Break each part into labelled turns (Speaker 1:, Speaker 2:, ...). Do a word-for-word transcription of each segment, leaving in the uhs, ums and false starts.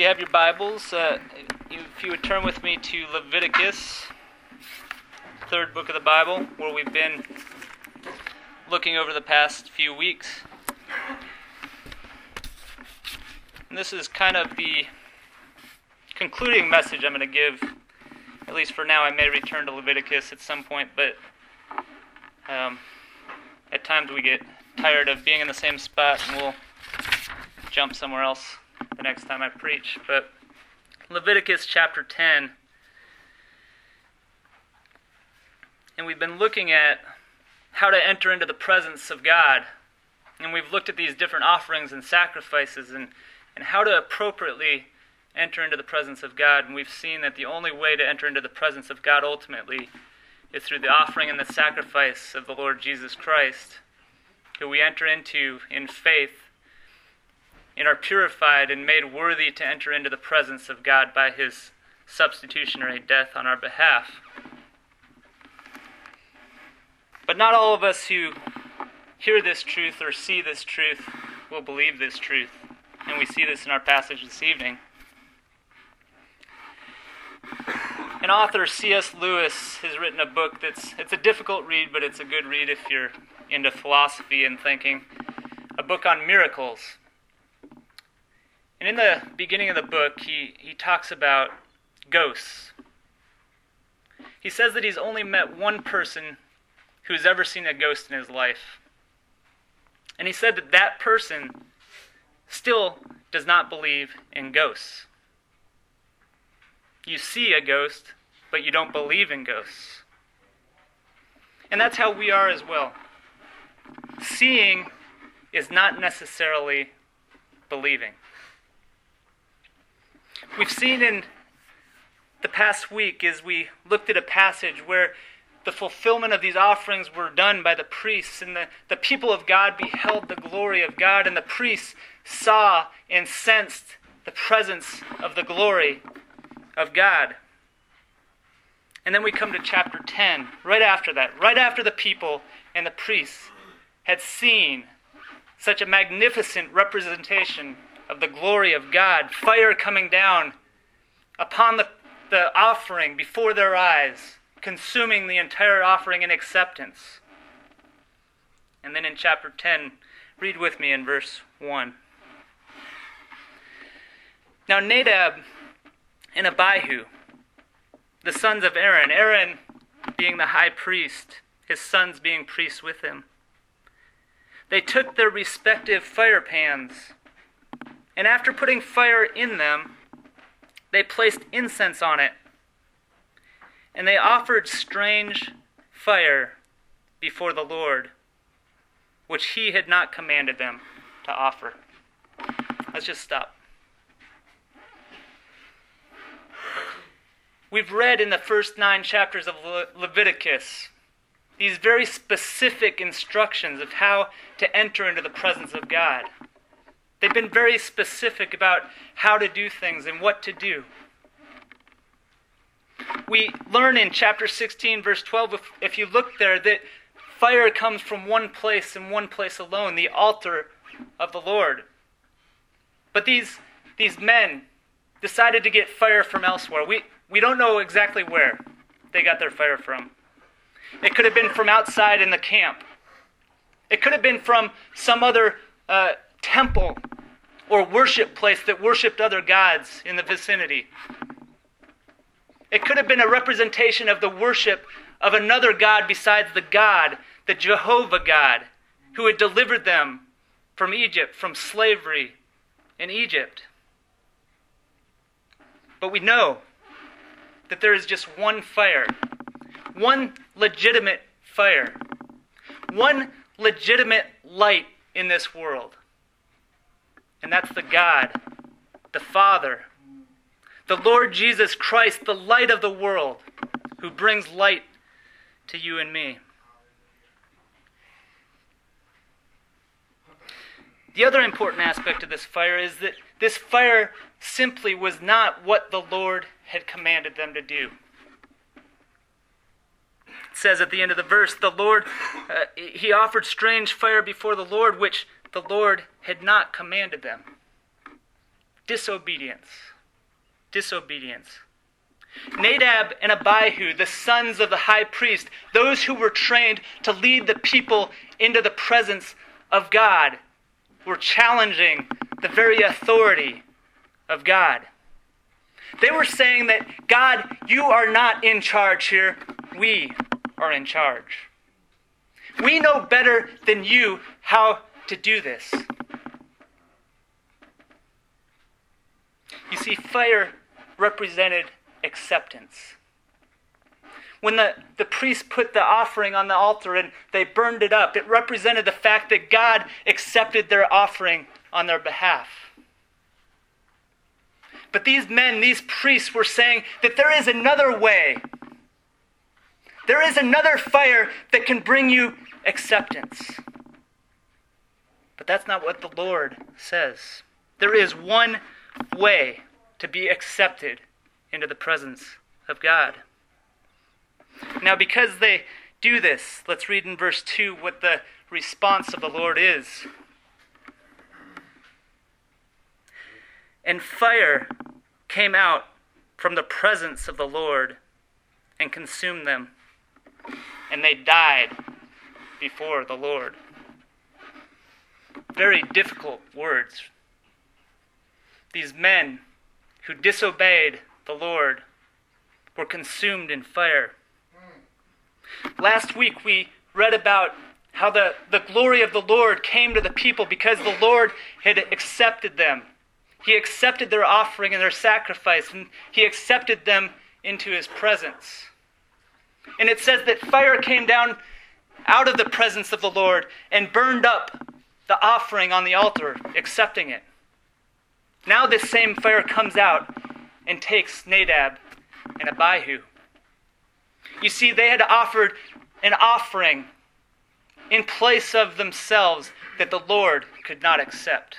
Speaker 1: you have your Bibles, uh, if you would turn with me to Leviticus, third book of the Bible, where we've been looking over the past few weeks. And this is kind of the concluding message I'm going to give, at least for now. I may return to Leviticus at some point, but um, at times we get tired of being in the same spot, and we'll jump somewhere else the next time I preach. But Leviticus chapter ten, and we've been looking at how to enter into the presence of God, and we've looked at these different offerings and sacrifices and, and how to appropriately enter into the presence of God. And we've seen that the only way to enter into the presence of God ultimately is through the offering and the sacrifice of the Lord Jesus Christ, who we enter into in faith and are purified and made worthy to enter into the presence of God by His substitutionary death on our behalf. But not all of us who hear this truth or see this truth will believe this truth, and we see this in our passage this evening. An author, C S Lewis, has written a book that's it's a difficult read, but it's a good read if you're into philosophy and thinking. A book on miracles. And in the beginning of the book, he, he talks about ghosts. He says that he's only met one person who's ever seen a ghost in his life. And he said that that person still does not believe in ghosts. You see a ghost, but you don't believe in ghosts. And that's how we are as well. Seeing is not necessarily believing. We've seen in the past week as we looked at a passage where the fulfillment of these offerings were done by the priests, and the, the people of God beheld the glory of God, and the priests saw and sensed the presence of the glory of God. And then we come to chapter ten, right after that, right after the people and the priests had seen such a magnificent representation of the glory of God, fire coming down upon the, the offering before their eyes, consuming the entire offering in acceptance. And then in chapter ten, read with me in verse one. Now Nadab and Abihu, the sons of Aaron, Aaron being the high priest, his sons being priests with him, they took their respective fire pans, and after putting fire in them, they placed incense on it, and they offered strange fire before the Lord, which He had not commanded them to offer. Let's just stop. We've read in the first nine chapters of Le- Leviticus these very specific instructions of how to enter into the presence of God. They've been very specific about how to do things and what to do. We learn in chapter sixteen, verse twelve, if, if you look there, that fire comes from one place and one place alone, the altar of the Lord. But these, these men decided to get fire from elsewhere. We, we don't know exactly where they got their fire from. It could have been from outside in the camp. It could have been from some other uh, temple or worship place that worshipped other gods in the vicinity. It could have been a representation of the worship of another god besides the God, the Jehovah God, who had delivered them from Egypt, from slavery in Egypt. But we know that there is just one fire, one legitimate fire, one legitimate light in this world. And that's the God, the Father, the Lord Jesus Christ, the light of the world, who brings light to you and me. The other important aspect of this fire is that this fire simply was not what the Lord had commanded them to do. It says at the end of the verse, the Lord, uh, he offered strange fire before the Lord, which the Lord had not commanded them. disobedience. Disobedience. Nadab and Abihu, the sons of the high priest, those who were trained to lead the people into the presence of God, were challenging the very authority of God. They were saying that, God, you are not in charge here. We are in charge. We know better than you how to do this. You see, fire represented acceptance. When the, the priest put the offering on the altar and they burned it up, it represented the fact that God accepted their offering on their behalf. But these men, these priests, were saying that there is another way. There is another fire that can bring you acceptance. But that's not what the Lord says. There is one way to be accepted into the presence of God. Now, because they do this, let's read in verse two what the response of the Lord is. And fire came out from the presence of the Lord and consumed them, and they died before the Lord. Very difficult words. These men who disobeyed the Lord were consumed in fire. Last week we read about how the, the glory of the Lord came to the people because the Lord had accepted them. He accepted their offering and their sacrifice, and he accepted them into his presence. And it says that fire came down out of the presence of the Lord and burned up the offering on the altar, accepting it. Now this same fire comes out and takes Nadab and Abihu. You see, they had offered an offering in place of themselves that the Lord could not accept.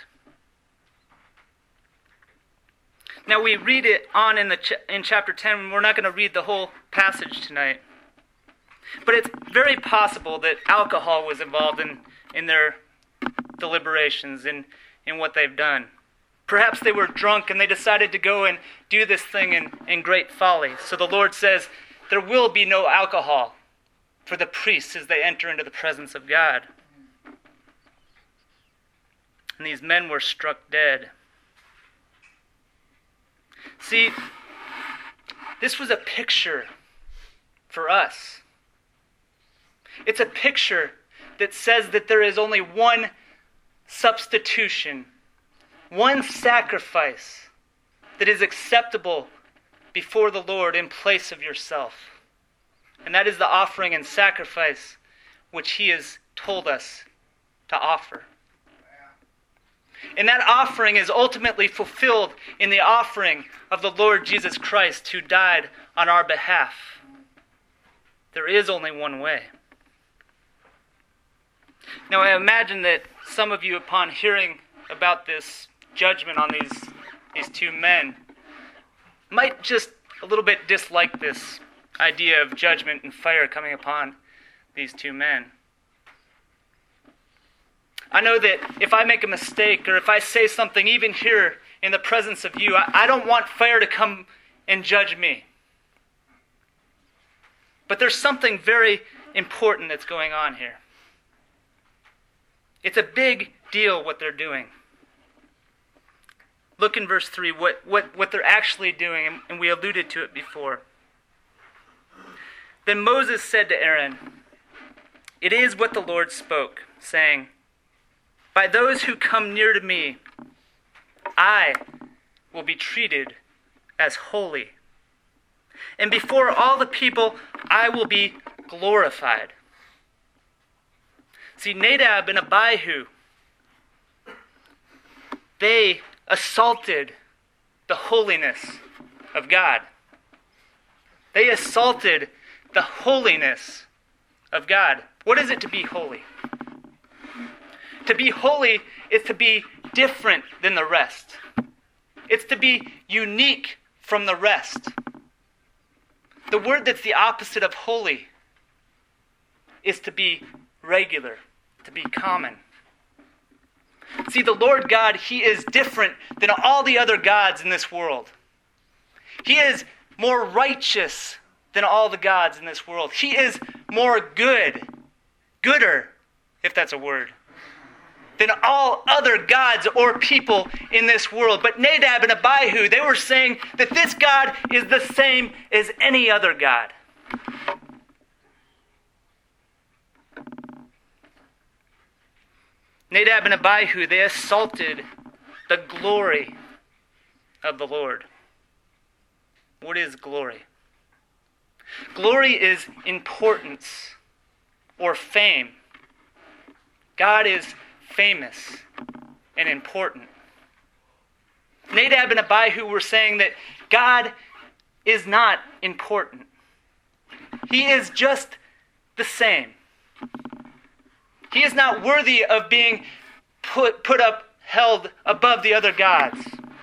Speaker 1: Now we read it on in the ch- in chapter ten. We're not going to read the whole passage tonight. But it's very possible that alcohol was involved in, in their deliberations, in, in what they've done. Perhaps they were drunk and they decided to go and do this thing in, in great folly. So the Lord says, there will be no alcohol for the priests as they enter into the presence of God. And these men were struck dead. See, this was a picture for us. It's a picture that says that there is only one substitution, one sacrifice that is acceptable before the Lord in place of yourself. And that is the offering and sacrifice which he has told us to offer. And that offering is ultimately fulfilled in the offering of the Lord Jesus Christ, who died on our behalf. There is only one way. Now I imagine that some of you, upon hearing about this judgment on these, these two men, might just a little bit dislike this idea of judgment and fire coming upon these two men. I know that if I make a mistake or if I say something even here in the presence of you, I, I don't want fire to come and judge me. But there's something very important that's going on here. It's a big deal what they're doing. Look in verse three, what, what, what they're actually doing, and, and we alluded to it before. Then Moses said to Aaron, "It is what the Lord spoke, saying, by those who come near to me, I will be treated as holy. And before all the people, I will be glorified." See, Nadab and Abihu, they assaulted the holiness of God. They assaulted the holiness of God. What is it to be holy? To be holy is to be different than the rest. It's to be unique from the rest. The word that's the opposite of holy is to be regular, to be common. See, the Lord God, he is different than all the other gods in this world. He is more righteous than all the gods in this world. He is more good, gooder, if that's a word, than all other gods or people in this world. But Nadab and Abihu, they were saying that this God is the same as any other God. Nadab and Abihu, they assaulted the glory of the Lord. What is glory? Glory is importance or fame. God is famous and important. Nadab and Abihu were saying that God is not important. He is just the same. He is not worthy of being put, put up, held above the other gods.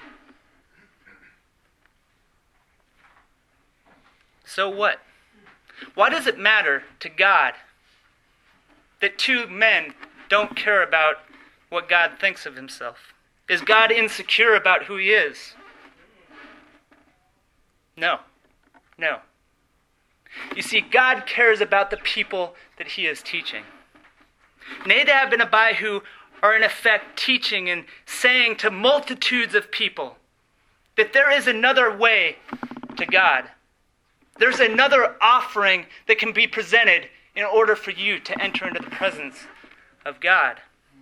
Speaker 1: So what? Why does it matter to God that two men don't care about what God thinks of himself? Is God insecure about who he is? No. No. You see, God cares about the people that he is teaching. Nadab and Abihu are in effect teaching and saying to multitudes of people that there is another way to God. There's another offering that can be presented in order for you to enter into the presence of God.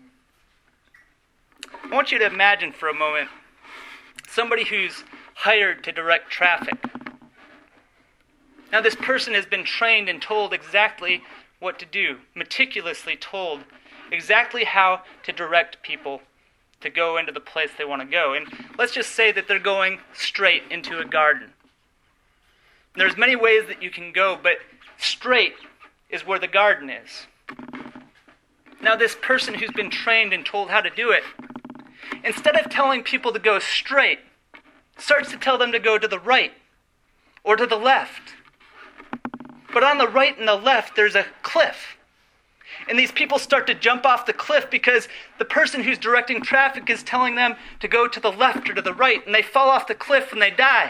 Speaker 1: I want you to imagine for a moment somebody who's hired to direct traffic. Now, this person has been trained and told exactly what to do, meticulously told exactly how to direct people to go into the place they want to go. And let's just say that they're going straight into a garden. There's many ways that you can go, but straight is where the garden is. Now, this person who's been trained and told how to do it, instead of telling people to go straight, starts to tell them to go to the right or to the left. But on the right and the left, there's a cliff. And these people start to jump off the cliff because the person who's directing traffic is telling them to go to the left or to the right, and they fall off the cliff and they die.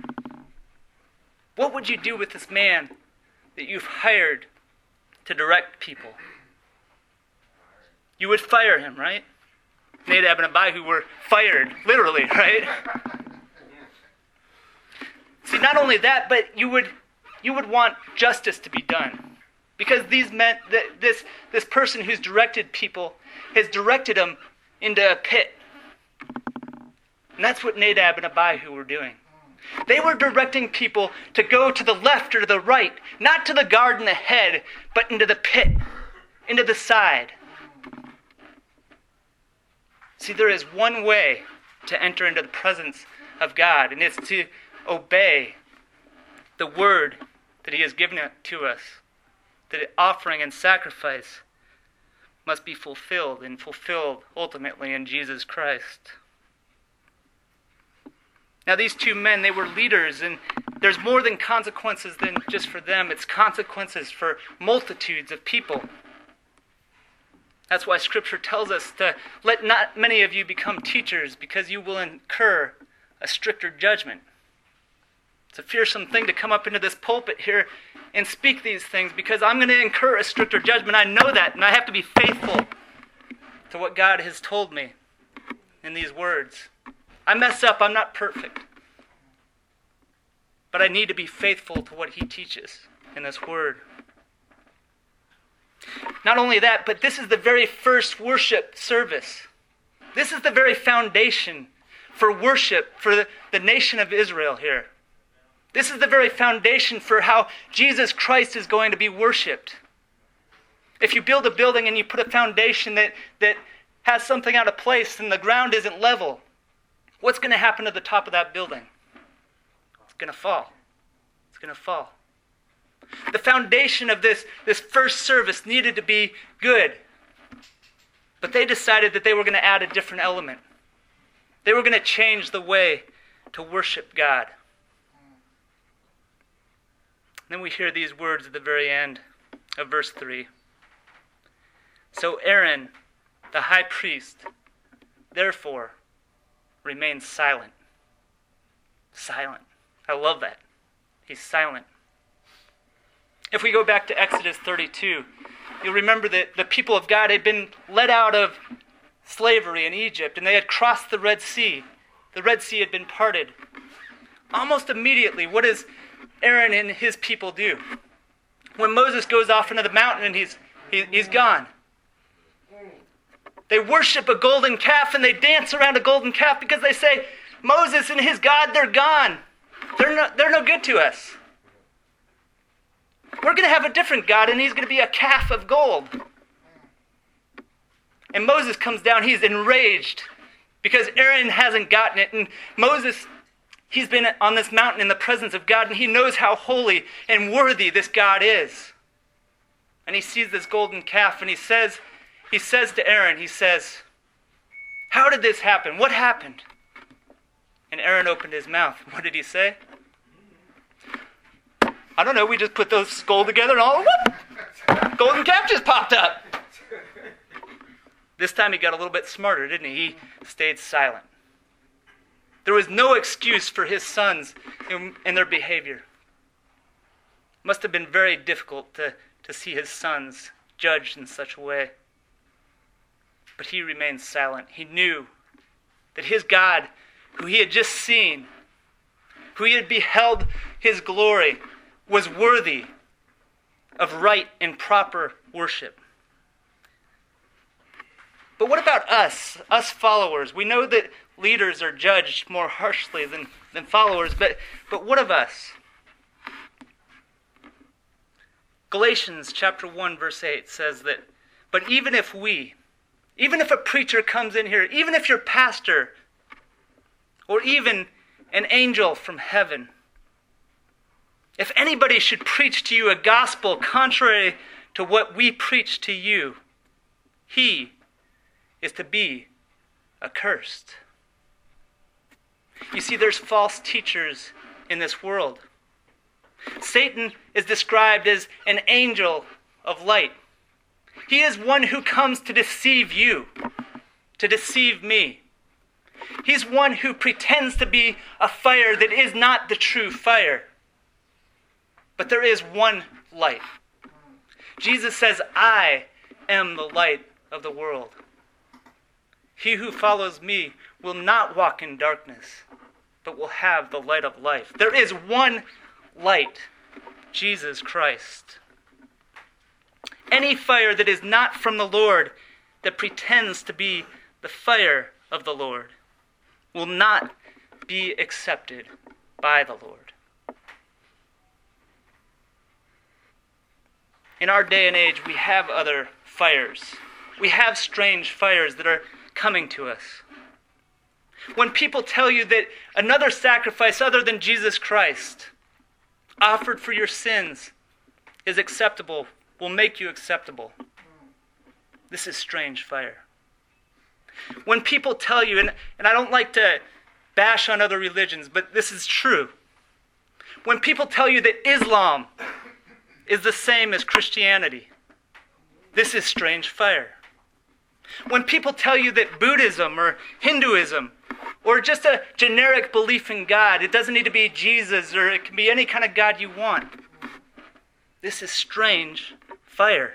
Speaker 1: What would you do with this man that you've hired to direct people? You would fire him, right? Nadab and Abihu were fired, literally, right? See, not only that, but you would you would want justice to be done. Because these men, this, this person who's directed people has directed them into a pit. And that's what Nadab and Abihu were doing. They were directing people to go to the left or to the right, not to the garden ahead, but into the pit, into the side. See, there is one way to enter into the presence of God, and it's to obey the word that he has given to us. That offering and sacrifice must be fulfilled, and fulfilled ultimately in Jesus Christ. Now, these two men, they were leaders, and there's more than consequences than just for them. It's consequences for multitudes of people. That's why Scripture tells us to let not many of you become teachers, because you will incur a stricter judgment. It's a fearsome thing to come up into this pulpit here and speak these things, because I'm going to incur a stricter judgment. I know that, and I have to be faithful to what God has told me in these words. I mess up. I'm not perfect. But I need to be faithful to what he teaches in this word. Not only that, but this is the very first worship service. This is the very foundation for worship for the, the nation of Israel here. This is the very foundation for how Jesus Christ is going to be worshipped. If you build a building and you put a foundation that, that has something out of place and the ground isn't level, what's going to happen to the top of that building? It's going to fall. It's going to fall. The foundation of this, this first service needed to be good. But they decided that they were going to add a different element. They were going to change the way to worship God. Then we hear these words at the very end of verse three. So Aaron, the high priest, therefore, remain silent. Silent. I love that. He's silent. If we go back to Exodus thirty-two, you'll remember that the people of God had been led out of slavery in Egypt, and they had crossed the Red Sea. The Red Sea had been parted. Almost immediately, what does Aaron and his people do? When Moses goes off into the mountain and he's, he, he's gone. They worship a golden calf and they dance around a golden calf because they say, Moses and his God, they're gone. They're no, they're no good to us. We're going to have a different God, and he's going to be a calf of gold. And Moses comes down, he's enraged because Aaron hasn't gotten it. And Moses, he's been on this mountain in the presence of God, and he knows how holy and worthy this God is. And he sees this golden calf, and he says, he says to Aaron, he says, how did this happen? What happened? And Aaron opened his mouth. What did he say? I don't know, we just put those gold together and all, whoop, golden calf just popped up. This time he got a little bit smarter, didn't he? He stayed silent. There was no excuse for his sons and their behavior. Must have been very difficult to, to see his sons judged in such a way. But he remained silent. He knew that his God, who he had just seen, who he had beheld his glory, was worthy of right and proper worship. But what about us, us followers? We know that leaders are judged more harshly than, than followers, but, but what of us? Galatians chapter one verse eight says that, but even if we, even if a preacher comes in here, even if your pastor, or even an angel from heaven, if anybody should preach to you a gospel contrary to what we preach to you, he is to be accursed. You see, there's false teachers in this world. Satan is described as an angel of light. He is one who comes to deceive you, to deceive me. He's one who pretends to be a fire that is not the true fire. But there is one light. Jesus says, I am the light of the world. He who follows me will not walk in darkness, but will have the light of life. There is one light, Jesus Christ. Any fire that is not from the Lord, that pretends to be the fire of the Lord, will not be accepted by the Lord. In our day and age, we have other fires. We have strange fires that are coming to us. When people tell you that another sacrifice other than Jesus Christ, offered for your sins, is acceptable, will make you acceptable, this is strange fire. When people tell you, and, and I don't like to bash on other religions, but this is true. When people tell you that Islam is the same as Christianity, this is strange fire. When people tell you that Buddhism or Hinduism or just a generic belief in God, it doesn't need to be Jesus or it can be any kind of God you want, this is strange fire.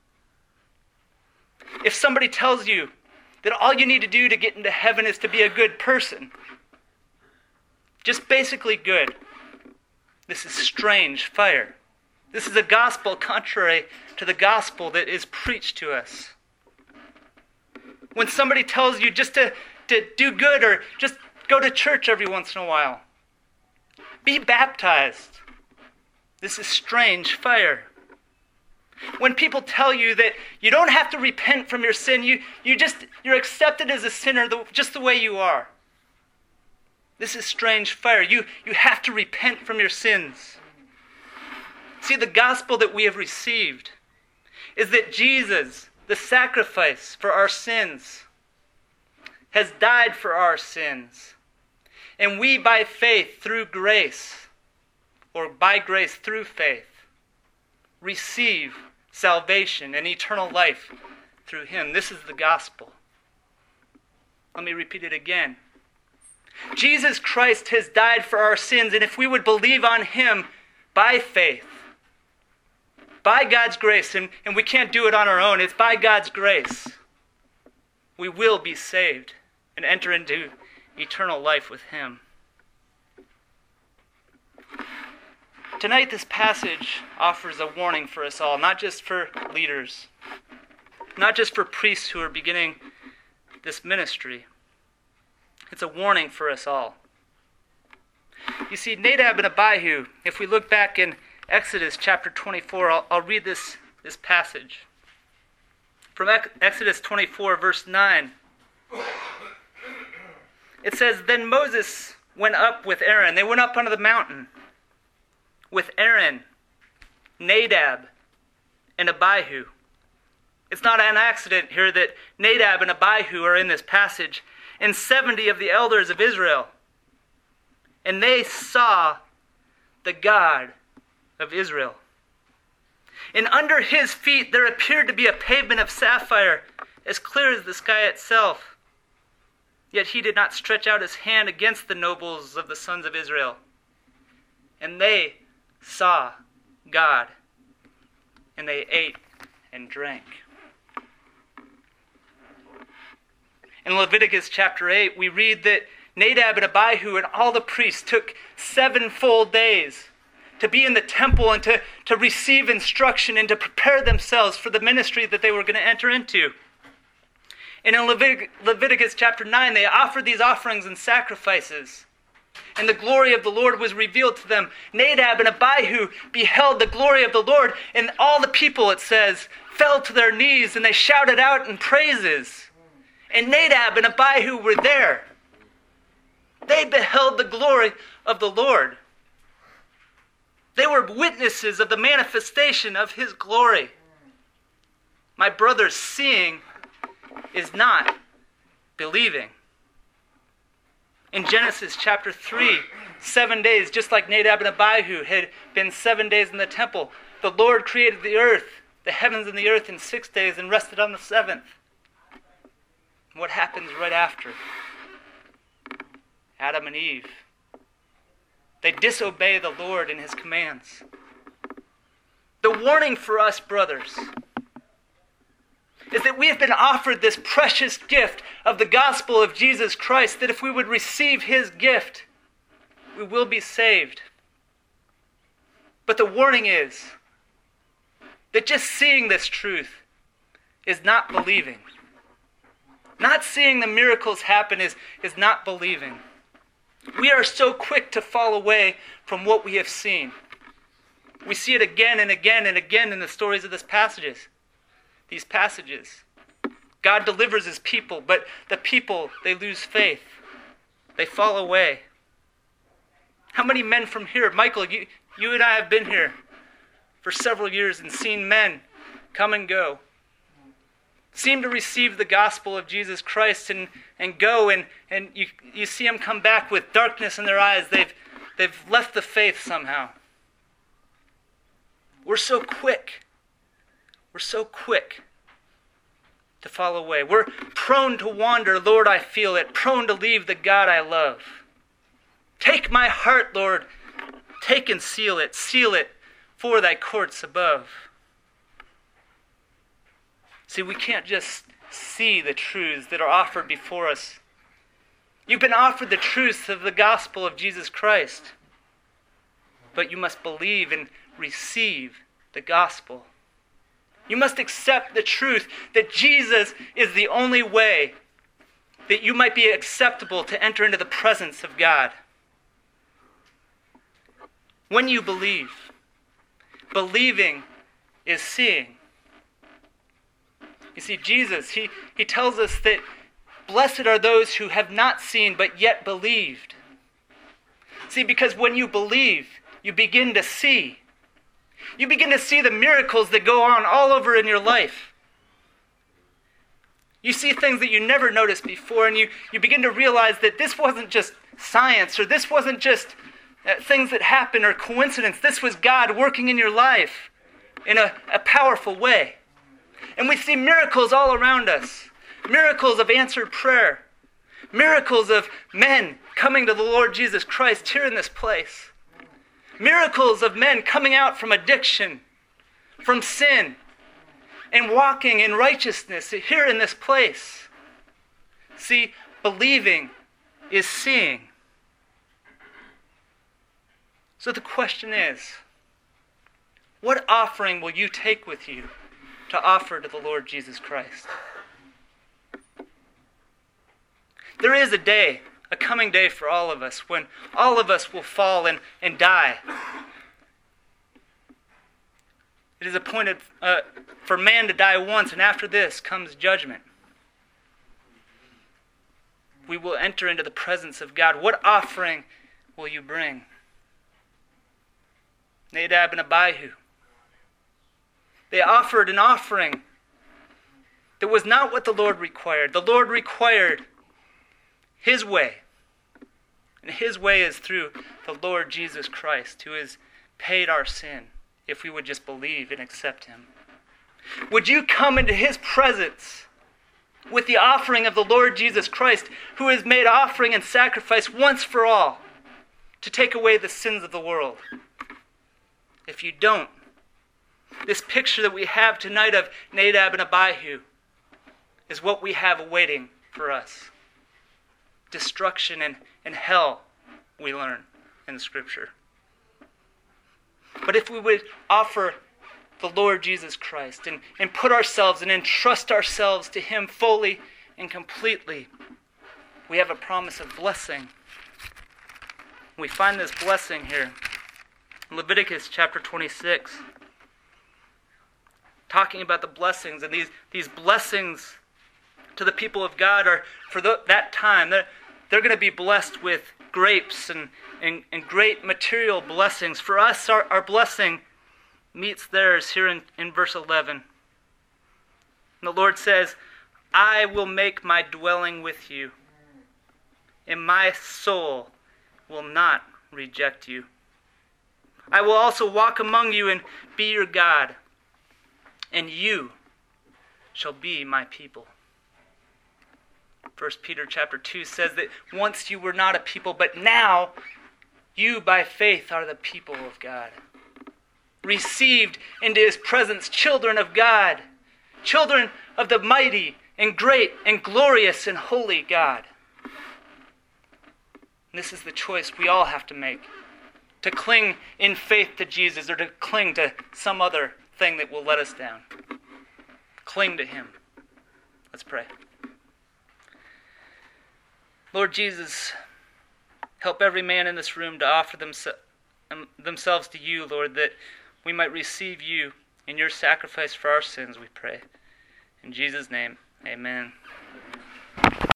Speaker 1: If somebody tells you that all you need to do to get into heaven is to be a good person, just basically good, this is strange fire. This is a gospel contrary to the gospel that is preached to us. When somebody tells you just to, to do good or just go to church every once in a while, be baptized, this is strange fire. When people tell you that you don't have to repent from your sin, you, you just, you're accepted as a sinner the, just the way you are, this is strange fire. You, you have to repent from your sins. See, the gospel that we have received is that Jesus, the sacrifice for our sins, has died for our sins. And we, by faith, through grace, or by grace through faith, receive salvation and eternal life through him. This is the gospel. Let me repeat it again. Jesus Christ has died for our sins, and if we would believe on him by faith, by God's grace, and, and we can't do it on our own, it's by God's grace, we will be saved and enter into eternal life with him. Tonight, this passage offers a warning for us all, not just for leaders, not just for priests who are beginning this ministry. It's a warning for us all. You see, Nadab and Abihu, if we look back in Exodus chapter twenty-four, I'll, I'll read this, this passage. From Exodus twenty-four, verse nine. It says, Then Moses went up with Aaron. They went up onto the mountain with Aaron, Nadab, and Abihu. It's not an accident here that Nadab and Abihu are in this passage, and seventy of the elders of Israel. And they saw the God of Israel. And under his feet there appeared to be a pavement of sapphire, as clear as the sky itself. Yet he did not stretch out his hand against the nobles of the sons of Israel. And they saw God, and they ate and drank. In Leviticus chapter eight, we read that Nadab and Abihu and all the priests took seven full days to be in the temple and to, to receive instruction and to prepare themselves for the ministry that they were going to enter into. And in Levit- Leviticus chapter nine, they offered these offerings and sacrifices. And the glory of the Lord was revealed to them. Nadab and Abihu beheld the glory of the Lord, and all the people, it says, fell to their knees and they shouted out in praises. And Nadab and Abihu were there. They beheld the glory of the Lord. They were witnesses of the manifestation of his glory. My brothers, seeing is not believing. In Genesis chapter three, seven days, just like Nadab and Abihu had been seven days in the temple, the Lord created the earth, the heavens and the earth in six days and rested on the seventh. What happens right after? Adam and Eve. They disobey the Lord and his commands. The warning for us, brothers, is that we have been offered this precious gift of the gospel of Jesus Christ, that if we would receive his gift, we will be saved. But the warning is that just seeing this truth is not believing. Not seeing the miracles happen is, is not believing. We are so quick to fall away from what we have seen. We see it again and again and again in the stories of these passages. These passages. God delivers his people, but the people, they lose faith. They fall away. How many men from here, Michael, you, you and I have been here for several years and seen men come and go. Seem to receive the gospel of Jesus Christ and, and go, and, and you, you see them come back with darkness in their eyes. They've, they've left the faith somehow. We're so quick. We're so quick to fall away. We're prone to wander, Lord, I feel it. Prone to leave the God I love. Take my heart, Lord. Take and seal it. Seal it for thy courts above. See, we can't just see the truths that are offered before us. You've been offered the truths of the gospel of Jesus Christ. But you must believe and receive the gospel. You must accept the truth that Jesus is the only way that you might be acceptable to enter into the presence of God. When you believe, believing is seeing. You see, Jesus, he, he tells us that blessed are those who have not seen but yet believed. See, because when you believe, you begin to see. You begin to see the miracles that go on all over in your life. You see things that you never noticed before, and you, you begin to realize that this wasn't just science, or this wasn't just uh, things that happen or coincidence. This was God working in your life in a, a powerful way. And we see miracles all around us. Miracles of answered prayer. Miracles of men coming to the Lord Jesus Christ here in this place. Miracles of men coming out from addiction, from sin, and walking in righteousness here in this place. See, believing is seeing. So the question is, what offering will you take with you to offer to the Lord Jesus Christ? There is a day, a coming day for all of us, when all of us will fall and, and die. It is appointed uh, for man to die once, and after this comes judgment. We will enter into the presence of God. What offering will you bring? Nadab and Abihu. They offered an offering that was not what the Lord required. The Lord required His way. And His way is through the Lord Jesus Christ, who has paid our sin if we would just believe and accept Him. Would you come into His presence with the offering of the Lord Jesus Christ, who has made offering and sacrifice once for all to take away the sins of the world? If you don't, this picture that we have tonight of Nadab and Abihu is what we have awaiting for us. Destruction and, and hell, we learn in Scripture. But if we would offer the Lord Jesus Christ and, and put ourselves and entrust ourselves to Him fully and completely, we have a promise of blessing. We find this blessing here in Leviticus chapter twenty-six, talking about the blessings. And these, these blessings to the people of God are for the, that time. They're, they're going to be blessed with grapes and, and, and great material blessings. For us, our, our blessing meets theirs here in, in verse eleven. And the Lord says, I will make my dwelling with you, and my soul will not reject you. I will also walk among you and be your God, and you shall be my people. First Peter chapter two says that once you were not a people, but now you by faith are the people of God. Received into His presence, children of God, children of the mighty and great and glorious and holy God. And this is the choice we all have to make. To cling in faith to Jesus or to cling to some other thing that will let us down. Cling to Him. Let's pray. Lord Jesus, help every man in this room to offer themse- themselves to you, Lord, that we might receive you in your sacrifice for our sins, we pray. In Jesus' name, amen.